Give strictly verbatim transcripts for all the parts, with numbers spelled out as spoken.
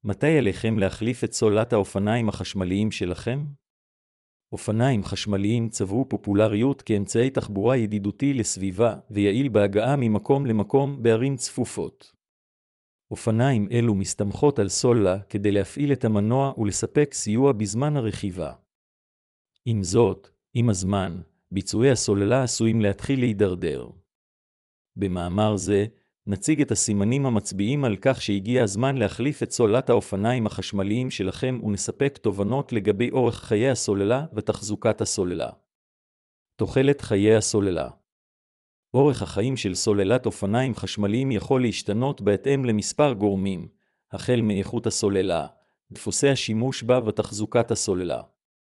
מתי עליכם להחליף את סוללת האופניים החשמליים שלכם? אופניים חשמליים צברו פופולריות כאמצעי תחבורה ידידותי לסביבה ויעיל בהגעה ממקום למקום בערים צפופות. אופניים אלו מסתמכות על סוללה כדי להפעיל את המנוע ולספק סיוע בזמן הרכיבה. עם זאת, עם הזמן, ביצועי הסוללה עשויים להתחיל להידרדר. במאמר זה, נציג את הסימנים המצביעים על כך שהגיע הזמן להחליף את סוללת האופניים החשמליים שלכם ונספק תובנות לגבי אורך חיי הסוללה ותחזוקת הסוללה. תוחלת חיי הסוללה. אורך החיים של סוללת אופניים חשמליים יכול להשתנות בהתאם למספר גורמים, החל מאיכות הסוללה, דפוסי השימוש בה ותחזוקת הסוללה.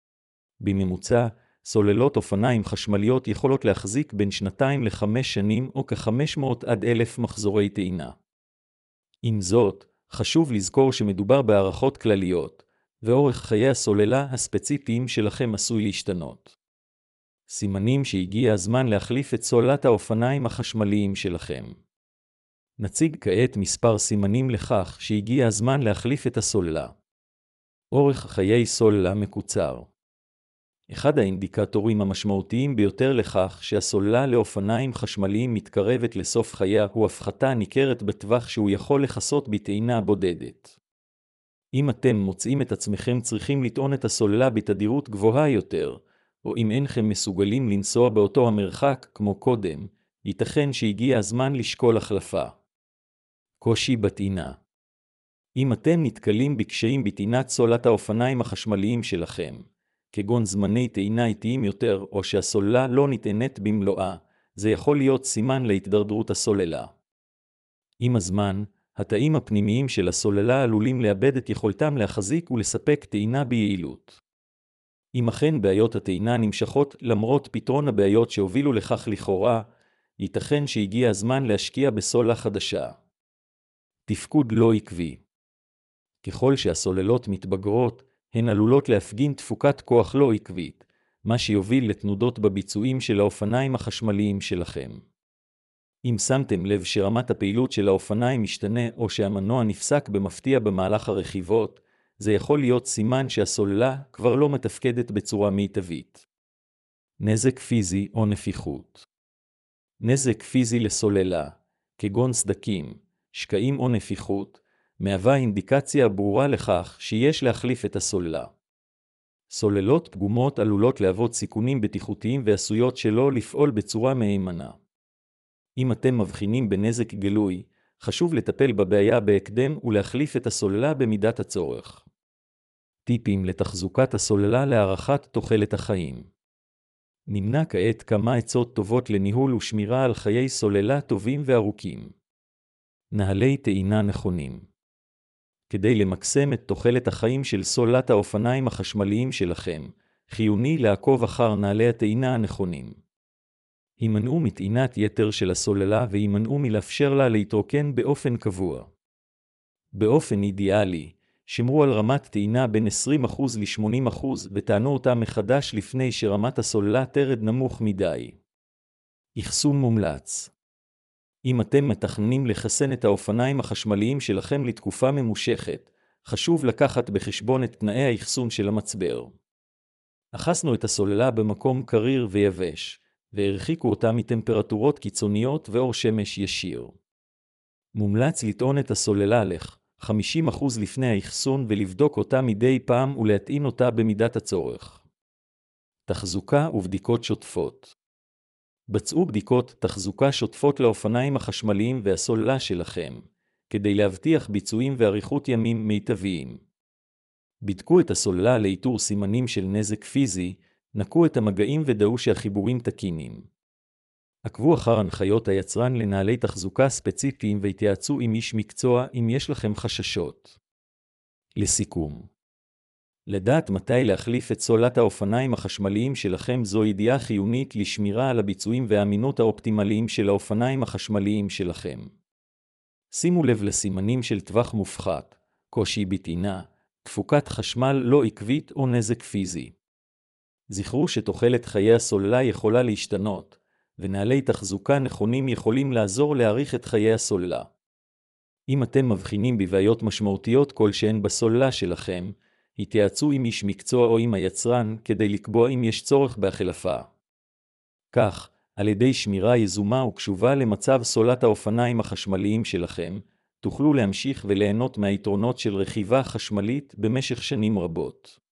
בממוצע, סוללות אופניים חשמליות יכולות להחזיק בין שנתיים לחמש שנים או כ-חמש מאות עד אלף מחזורי טעינה. עם זאת, חשוב לזכור שמדובר בהערכות כלליות, ואורך חיי הסוללה הספציפיים שלכם עשוי להשתנות. סימנים שהגיע הזמן להחליף את סוללת האופניים החשמליים שלכם. נציג כעת מספר סימנים לכך שהגיע הזמן להחליף את הסוללה. אורך חיי סוללה מקוצר. אחד האינדיקטורים המשמעותיים ביותר לכך שהסוללה לאופניים חשמליים מתקרבת לסוף חייה הוא הפחתה ניכרת בטווח שהוא יכול לחסות בטעינה בודדת. אם אתם מוצאים את עצמכם צריכים לטעון את הסוללה בתדירות גבוהה יותר, או אם אינכם מסוגלים לנסוע באותו המרחק כמו קודם, ייתכן שהגיע הזמן לשקול החלפה. קושי בטעינה. אם אתם נתקלים בקשיים בטעינת סוללת האופניים החשמליים שלכם, כגון זמני טעינה איטיים יותר או שהסוללה לא נטענת במלואה, זה יכול להיות סימן להתדרדרות הסוללה. עם הזמן, התאים הפנימיים של הסוללה עלולים לאבד את יכולתם להחזיק ולספק טעינה ביעילות. אם אכן בעיות הטעינה נמשכות למרות פתרון הבעיות שהובילו לכך לכאורה, ייתכן שהגיע הזמן להשקיע בסוללה חדשה. תפקוד לא עקבי. ככל שהסוללות מתבגרות, הן עלולות להפגין תפוקת כוח לא עקבית, מה שיוביל לתנודות בביצועים של האופניים החשמליים שלכם. אם שמתם לב שרמת הפעילות של האופניים משתנה או שהמנוע נפסק במפתיע במהלך הרכיבות, זה יכול להיות סימן שהסוללה כבר לא מתפקדת בצורה מיטבית. נזק פיזי או נפיחות. נזק פיזי לסוללה, כגון סדקים, שקעים או נפיחות, מהווה אינדיקציה ברורה לכך שיש להחליף את הסוללה. סוללות פגומות עלולות להוות סיכונים בטיחותיים ועשויות שלא לפעול בצורה מהימנה. אם אתם מבחינים בנזק גלוי, חשוב לטפל בבעיה בהקדם ולהחליף את הסוללה במידת הצורך. טיפים לתחזוקת הסוללה להארכת תוחלת החיים. נמנה כעת כמה עצות טובות לניהול ושמירה על חיי סוללה טובים וארוכים. נהלי טעינה נכונים. כדי למקסם את תוחלת החיים של סוללת האופניים החשמליים שלכם, חיוני לעקוב אחר נהלי הטעינה הנכונים. הימנעו מטעינת יתר של הסוללה והימנעו מלאפשר לה להתרוקן באופן קבוע. באופן אידיאלי, שמרו על רמת טעינה בין עשרים אחוז ל-שמונים אחוז וטענו אותה מחדש לפני שרמת הסוללה תרד נמוך מדי. אחסון מומלץ. אם אתם מתכננים לחסן את האופניים החשמליים שלכם לתקופה ממושכת, חשוב לקחת בחשבון את תנאי האחסון של המצבר. אחסנו את הסוללה במקום קריר ויבש, והרחיקו אותה מטמפרטורות קיצוניות ואור שמש ישיר. מומלץ לטעון את הסוללה לך חמישים אחוז לפני האחסון ולבדוק אותה מדי פעם ולהטעין אותה במידת הצורך. תחזוקה ובדיקות שוטפות. בצעו בדיקות תחזוקה שוטפות לאופניים החשמליים והסוללה שלכם, כדי להבטיח ביצועים ואריכות ימים מיטביים. בדקו את הסוללה לאיתור סימנים של נזק פיזי, נקו את המגעים ודאו שהחיבורים תקינים. עקבו אחר הנחיות היצרן לנהלי תחזוקה ספציפיים והתייעצו עם איש מקצוע אם יש לכם חששות. לסיכום. לדעת מתי להחליף את סוללת האופניים החשמליים שלכם זו ידיעה חיונית לשמירה על הביצועים והאמינות האופטימליים של האופניים החשמליים שלכם. שימו לב לסימנים של טווח מופחת, קושי בטעינה, תפוקת חשמל לא עקבית או נזק פיזי. זכרו שתוחלת חיי הסוללה יכולה להשתנות, ונהלי תחזוקה נכונים יכולים לעזור להאריך את חיי הסוללה. אם אתם מבחינים בבעיות משמעותיות כלשהן בסוללה שלכם, התייעצו עם איש מקצוע או עם היצרן כדי לקבוע אם יש צורך בהחלפה. כך, על ידי שמירה יזומה וקשובה למצב סוללת האופניים החשמליים שלכם, תוכלו להמשיך וליהנות מהיתרונות של רכיבה חשמלית במשך שנים רבות.